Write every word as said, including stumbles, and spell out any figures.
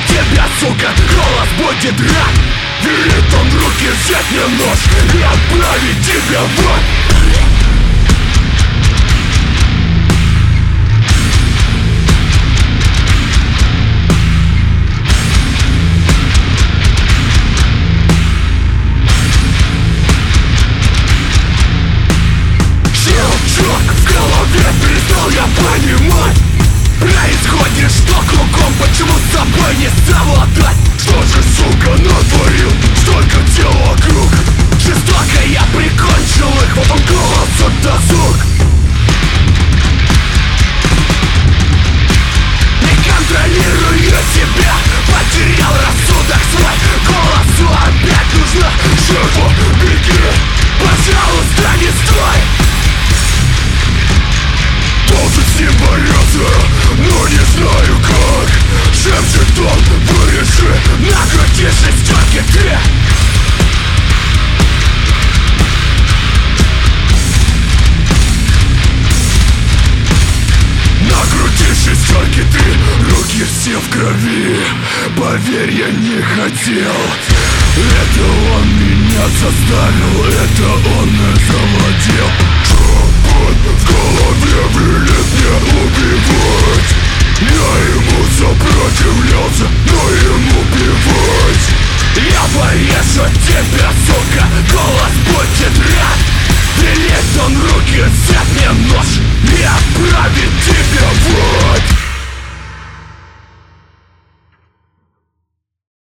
тебя, сука, голос будет рад. Велит он руки взять мне нож и отправить тебя в ад. Перестал я понимать, происходит что кругом, почему с собой не совладать? Что же, сука, натворил? Столько дел вокруг. Жестоко я прикончил их, вот он голос досуг. Не контролирую себя, потерял рассудок свой. Голосу опять нужна жертва, беги, пожалуйста, не стой. Должен с ним бороться, но не знаю как. Шепчет он, вырежи, накрути шестерки ты. Накрути шестерки ты, руки все в крови. Поверь, я не хотел. Это он меня заставил, это он и завладел. Шепот в голове велит мне убивать. Я ему сопротивлялся, но ему плевать. Я порежу тебя, сука, голос будет рад. Велит он руки, взять мне нож